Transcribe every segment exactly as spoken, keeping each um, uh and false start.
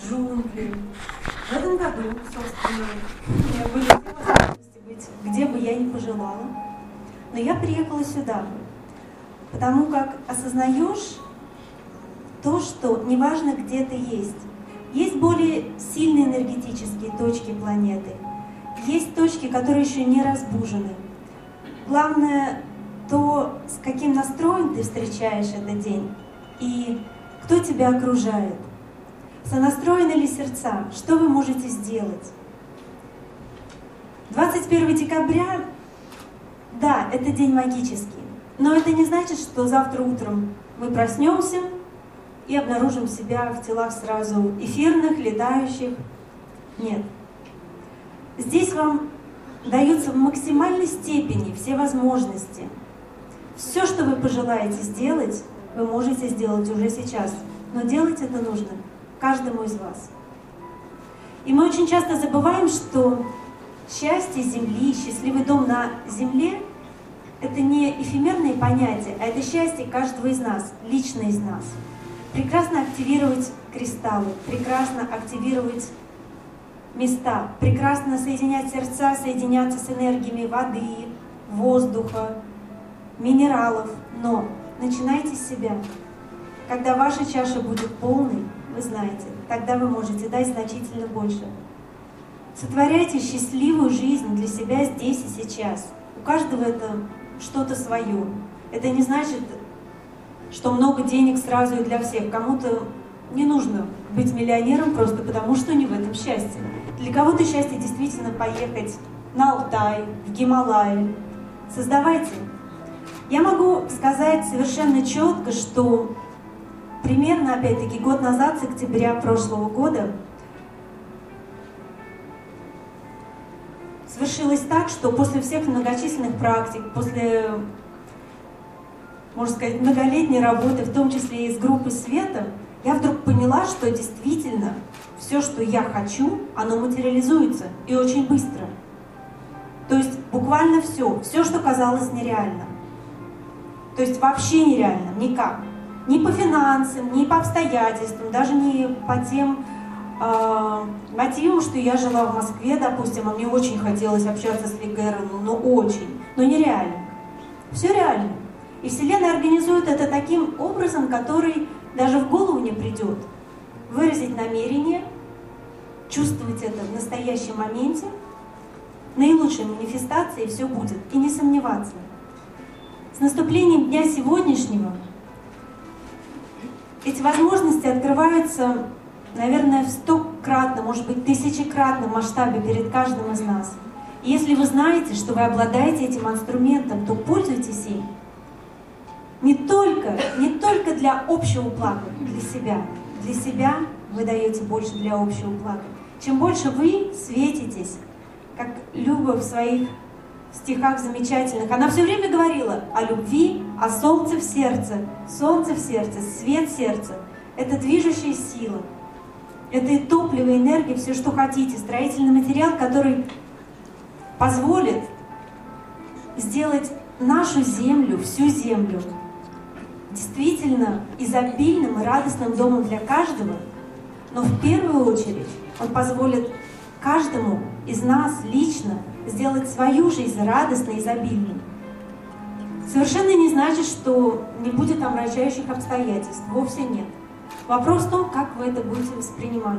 джунгли. В этом году, собственно, у меня были все возможности быть, где бы я ни пожелала. Но я приехала сюда, потому как осознаешь то, что неважно, где ты есть. Есть более сильные энергетические точки планеты. Есть точки, которые еще не разбужены. Главное то, с каким настроем ты встречаешь этот день и кто тебя окружает. Сонастроены ли сердца? Что вы можете сделать? двадцать первого декабря, да, это день магический, но это не значит, что завтра утром мы проснемся и обнаружим себя в телах сразу эфирных, летающих. Нет. Здесь вам даются в максимальной степени все возможности. Все, что вы пожелаете сделать, вы можете сделать уже сейчас. Но делать это нужно каждому из вас. И мы очень часто забываем, что счастье Земли, счастливый дом на Земле — это не эфемерные понятия, а это счастье каждого из нас, лично из нас. Прекрасно активировать кристаллы, прекрасно активировать места, прекрасно соединять сердца, соединяться с энергиями воды, воздуха, минералов. Но начинайте с себя. Когда ваша чаша будет полной, вы знаете, тогда вы можете дать значительно больше. Сотворяйте счастливую жизнь для себя здесь и сейчас. У каждого это что-то свое. Это не значит, что много денег сразу и для всех. Кому-то не нужно быть миллионером просто потому, что не в этом счастье. Для кого-то счастье действительно поехать на Алтай, в Гималаи. Создавайте. Я могу сказать совершенно четко, что примерно, опять-таки, год назад, с октября прошлого года, свершилось так, что после всех многочисленных практик, после, можно сказать, многолетней работы, в том числе и с группой Света, я вдруг поняла, что действительно все, что я хочу, оно материализуется и очень быстро. То есть буквально все, все, что казалось нереальным. То есть вообще нереальным, никак. Ни по финансам, ни по обстоятельствам, даже не по тем э, мотивам, что я жила в Москве, допустим, а мне очень хотелось общаться с Лигером, но очень, но нереально. Все реально. И Вселенная организует это таким образом, который даже в голову не придет. Выразить намерение, чувствовать это в настоящем моменте, наилучшей манифестации, все будет, и не сомневаться. С наступлением дня сегодняшнего эти возможности открываются, наверное, в стократном, может быть, тысячекратном масштабе перед каждым из нас. И если вы знаете, что вы обладаете этим инструментом, то пользуйтесь им. Не только, не только для общего блага, для себя. Для себя вы даете больше для общего блага. Чем больше вы светитесь, как Люба в своих стихах замечательных, она все время говорила о любви, о солнце в сердце. Солнце в сердце, свет в сердце. Это движущая сила. Это и топливо, и энергия, все, что хотите. Строительный материал, который позволит сделать нашу землю, всю землю, действительно изобильным и радостным домом для каждого. Но в первую очередь он позволит каждому из нас лично сделать свою жизнь радостной и изобильной. Совершенно не значит, что не будет омрачающих обстоятельств. Вовсе нет. Вопрос в том, как вы это будете воспринимать.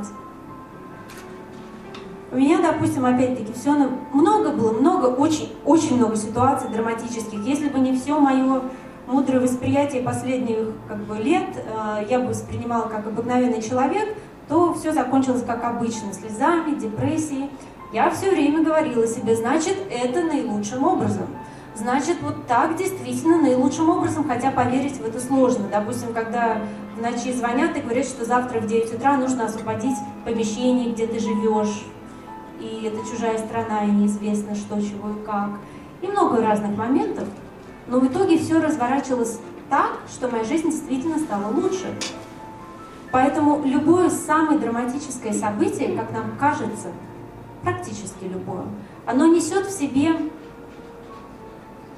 У меня, допустим, опять-таки, все много было, много, очень, очень много ситуаций драматических. Если бы не все мое мудрое восприятие последних как бы, лет, я бы воспринимала как обыкновенный человек, то все закончилось как обычно, слезами, депрессией. Я все время говорила себе, значит, это наилучшим образом. Значит, вот так действительно наилучшим образом, хотя поверить в это сложно. Допустим, когда в ночи звонят и говорят, что завтра в девять утра нужно освободить помещение, где ты живешь, и это чужая страна, и неизвестно что, чего и как. И много разных моментов. Но в итоге все разворачивалось так, что моя жизнь действительно стала лучше. Поэтому любое самое драматическое событие, как нам кажется, практически любое, оно несет в себе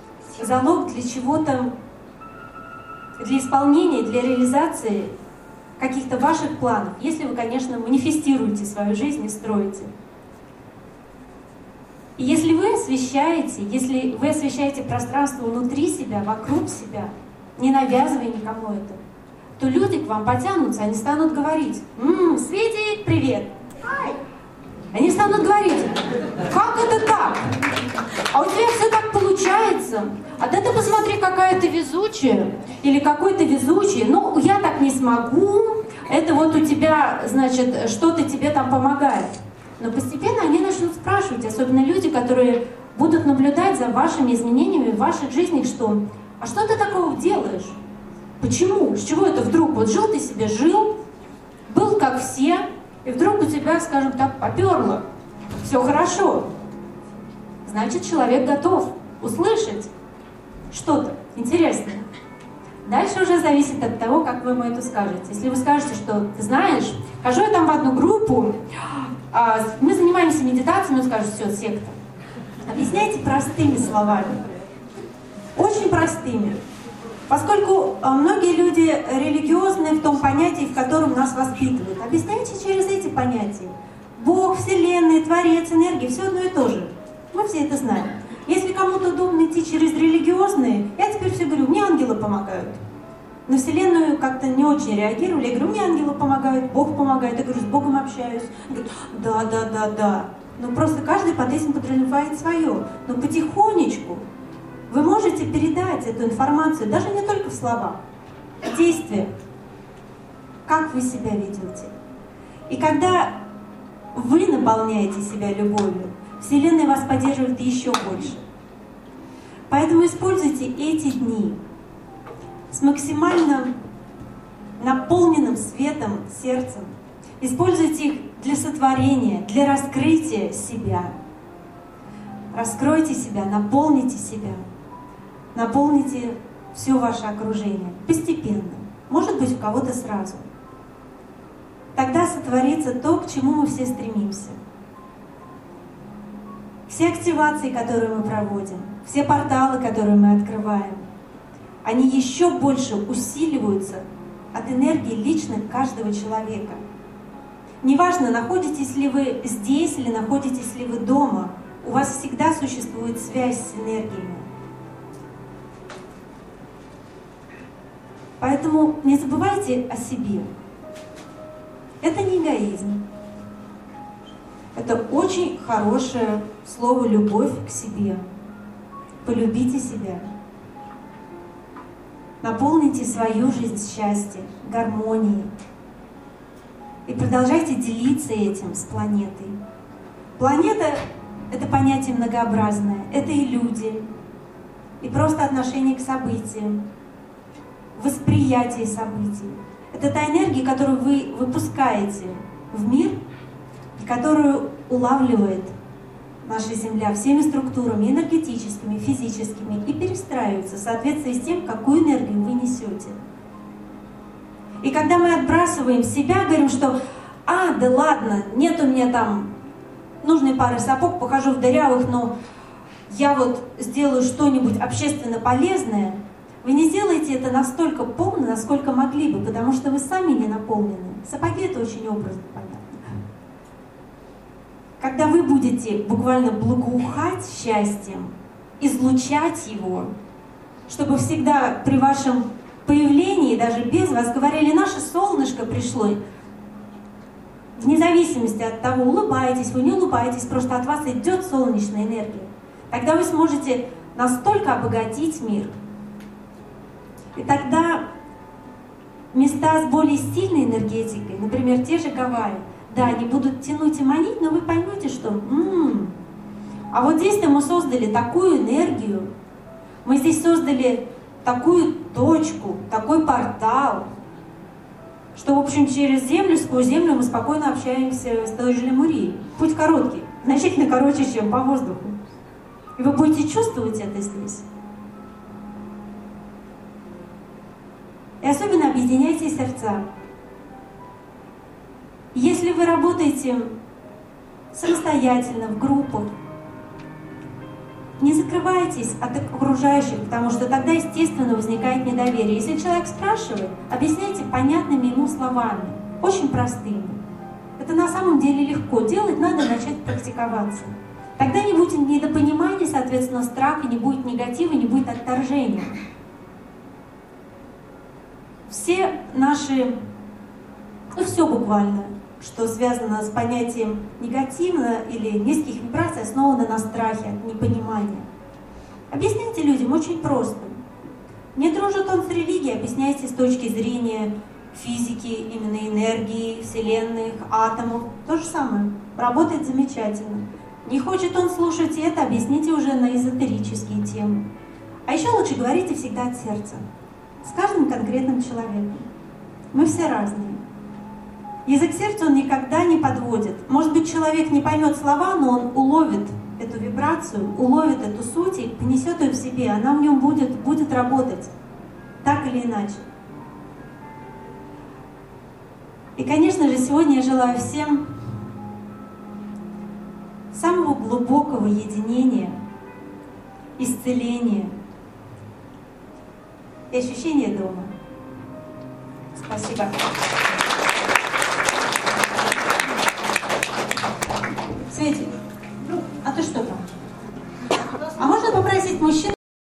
залог для чего-то, для исполнения, для реализации каких-то ваших планов, если вы, конечно, манифестируете свою жизнь и строите. И если вы освещаете, если вы освещаете пространство внутри себя, вокруг себя, не навязывая никому это, то люди к вам потянутся, они станут говорить: «Ммм, Светик, привет!» Они станут говорить: «Как это так? А у тебя все так получается? А да ты посмотри, какая ты везучая, или какой ты везучий, ну я так не смогу, это вот у тебя, значит, что-то тебе там помогает». Но постепенно они начнут спрашивать, особенно люди, которые будут наблюдать за вашими изменениями в ваших жизнях, что «А что ты такого делаешь? Почему? С чего это вдруг? Вот жил ты себе, жил, был как все, и вдруг у тебя, скажем так, поперло, все хорошо». Значит, человек готов услышать что-то интересное. Дальше уже зависит от того, как вы ему это скажете. Если вы скажете, что «Ты знаешь, хожу я там в одну группу, мы занимаемся медитацией», он скажет: «Все, секта». Объясняйте простыми словами. Очень простыми. Поскольку многие люди религиозны в том понятии, в котором нас воспитывают. Объясняйте через эти понятия. Бог, Вселенная, Творец, энергия, все одно и то же. Мы все это знаем. Если кому-то удобно идти через религиозные, я теперь все говорю: мне ангелы помогают. На Вселенную как-то не очень реагировали. Я говорю: мне ангелы помогают, Бог помогает. Я говорю: с Богом общаюсь. Говорю: да, да, да, да. Ну просто каждый под этим подразумевает свое. Но потихонечку вы можете передать эту информацию, даже не только в словах, в действиях. Как вы себя ведете. И когда вы наполняете себя любовью, Вселенная вас поддерживает еще больше. Поэтому используйте эти дни с максимально наполненным светом сердцем. Используйте их для сотворения, для раскрытия себя. Раскройте себя, наполните себя. Наполните все ваше окружение постепенно. Может быть, у кого-то сразу. Тогда сотворится то, к чему мы все стремимся. Все активации, которые мы проводим, все порталы, которые мы открываем, они еще больше усиливаются от энергии лично каждого человека. Неважно, находитесь ли вы здесь или находитесь ли вы дома, у вас всегда существует связь с энергиями. Поэтому не забывайте о себе. Это не эгоизм. Это очень хорошее слово «любовь к себе». Полюбите себя. Наполните свою жизнь счастьем, гармонией. И продолжайте делиться этим с планетой. Планета — это понятие многообразное. Это и люди, и просто отношение к событиям, восприятие событий. Это та энергия, которую вы выпускаете в мир, и которую улавливает наша Земля всеми структурами энергетическими, физическими и перестраивается в соответствии с тем, какую энергию вы несете. И когда мы отбрасываем себя, говорим, что «А, да ладно, нет у меня там нужной пары сапог, похожу в дырявых, но я вот сделаю что-нибудь общественно полезное», вы не сделаете это настолько полно, насколько могли бы, потому что вы сами не наполнены. Сапоги — это очень образно понятно. Когда вы будете буквально благоухать счастьем, излучать его, чтобы всегда при вашем появлении, даже без вас, говорили: «Наше солнышко пришло». Вне зависимости от того, улыбаетесь вы, не улыбаетесь, просто от вас идет солнечная энергия. Тогда вы сможете настолько обогатить мир. И тогда места с более сильной энергетикой, например, те же Гавайи, да, они будут тянуть и манить, но вы поймете, что м-м, а вот здесь-то мы создали такую энергию, мы здесь создали такую точку, такой портал, что, в общем, через землю, сквозь землю мы спокойно общаемся с той же Лемурией. Путь короткий, значительно короче, чем по воздуху. И вы будете чувствовать это здесь. И особенно объединяйте сердца. Если вы работаете самостоятельно, в группах, не закрывайтесь от окружающих, потому что тогда, естественно, возникает недоверие. Если человек спрашивает, объясняйте понятными ему словами, очень простыми. Это на самом деле легко. Делать надо начать практиковаться. Тогда не будет недопонимания, соответственно, страха, не будет негатива, не будет отторжения. Все наши, ну все буквально, что связано с понятием негативно или низких вибраций, основано на страхе, непонимания. Объясняйте людям очень просто. Не дружит он с религией, объясняйте с точки зрения физики, именно энергии, вселенных, атомов. То же самое. Работает замечательно. Не хочет он слушать это, объясните уже на эзотерические темы. А еще лучше говорите всегда от сердца. С каждым конкретным человеком. Мы все разные. Язык сердца он никогда не подводит. Может быть, человек не поймет слова, но он уловит эту вибрацию, уловит эту суть и понесет ее в себе. Она в нем будет, будет работать. Так или иначе. И, конечно же, сегодня я желаю всем самого глубокого единения, исцеления и ощущения дома. Спасибо. Светик.